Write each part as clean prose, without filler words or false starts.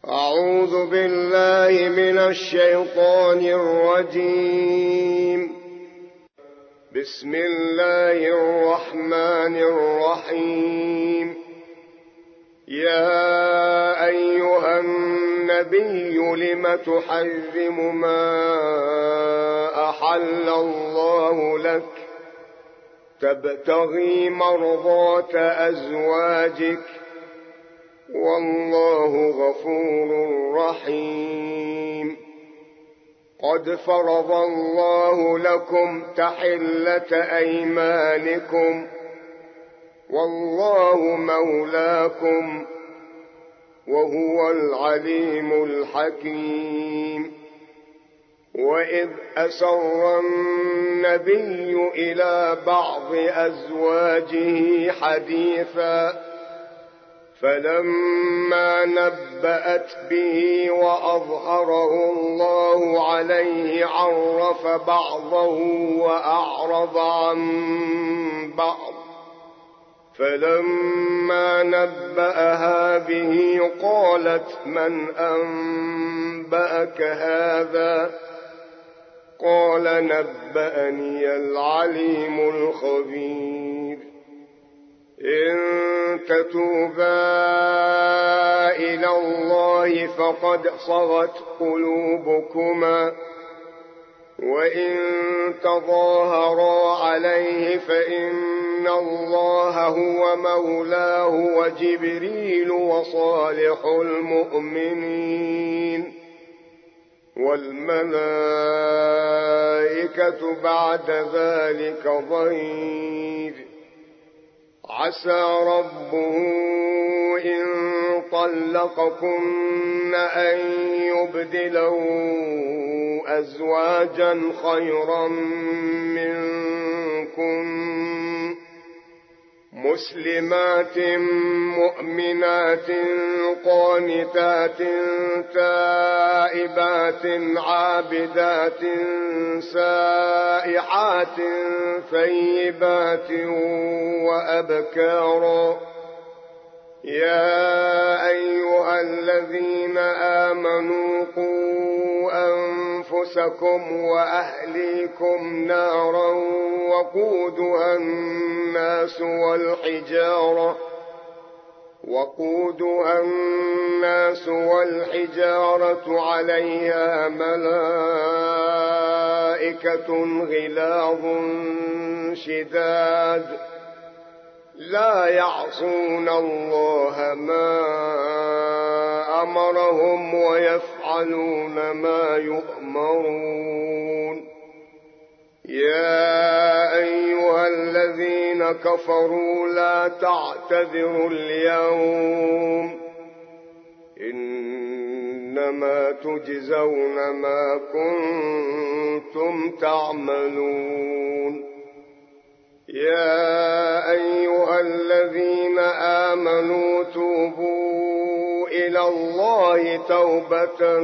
أعوذ بالله من الشيطان الرجيم. بسم الله الرحمن الرحيم. يا أيها النبي لم تحرم ما أحل الله لك تبتغي مرضات أزواجك والله غفور رحيم. قد فرض الله لكم تحلة أيمانكم والله مولاكم وهو العليم الحكيم. وإذ أسر النبي إلى بعض أزواجه حديثا فلما نبأت به وأظهره الله عليه عرف بعضه وأعرض عن بعض. فلما نبأها به قالت من أنبأك هذا؟ قال نبأني العليم الخبير. إن تتوبا إلى الله فقد صغت قلوبكما وإن تظاهرا عليه فإن الله هو مولاه وجبريل وصالح المؤمنين والملائكة بعد ذلك ظهير. عسى ربه إن طلقكن أن يبدله أزواجا خيرا منكن مسلمات مؤمنات قانتات تائبات عابدات سائحات ثيبات وأبكارا. يا أيها الذين آمنوا قوا أنفسكم وأهليكم نارا وقودها الناس والحجارة عليها ملائكة غلاظ شداد لا يعصون الله ما أمرهم ويفعلون ما يؤمرون. يا أيها الذين كفروا لا تعتذروا اليوم إنما تجزون ما كنتم تعملون. يا أيها الذين آمنوا توبوا إلى الله توبة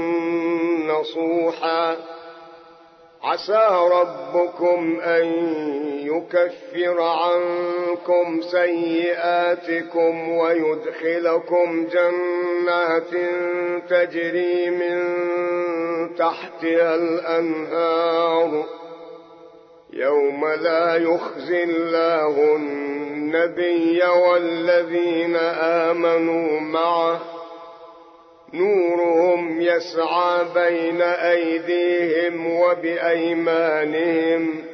نصوحا عسى ربكم أن يكفر عنكم سيئاتكم ويدخلكم جنات تجري من تحتها الأنهار يوم لا يخزي الله النبي والذين آمنوا معه نورهم يسعى بين أيديهم وبأيمانهم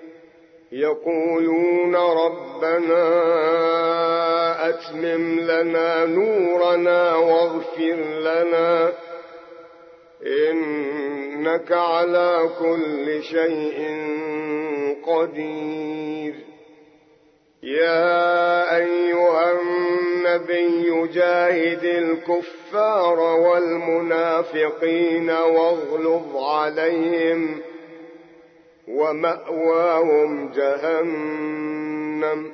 يقولون ربنا أتمم لنا نورنا واغفر لنا إنك على كل شيء قدير. يا أيها النبي جاهد الكفار والمنافقين واغلظ عليهم ومأواهم جهنم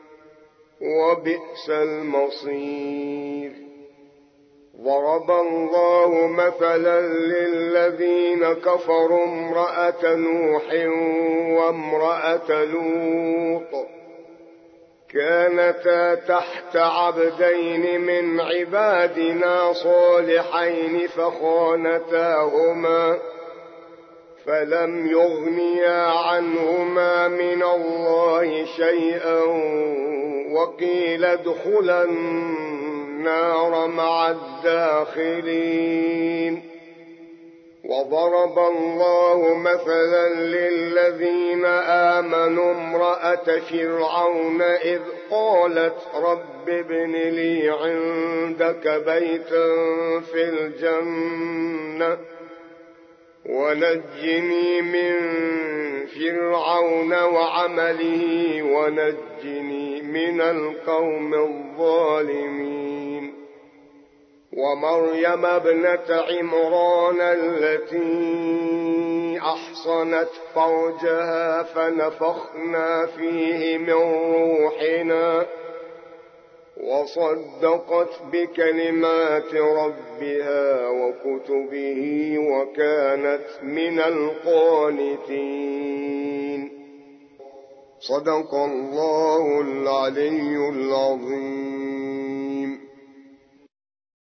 وبئس المصير. ضرب الله مثلا للذين كفروا امرأة نوح وامرأة لوط كانتا تحت عبدين من عبادنا صالحين فخانتاهما فلم يغنيا عنهما من الله شيئا وقيل ادخلا النار مع الداخلين. وضرب الله مثلا للذين آمنوا امرأة فرعون إذ قالت رب ابن لي عندك بيتا في الجنة ونجني من فرعون وعمله ونجني من القوم الظالمين. ومريم ابنة عمران التي أحصنت فرجها فنفخنا فيه من روحنا وصدقت بكلمات ربها وكتبه وكانت من القانتين. صدق الله العلي العظيم.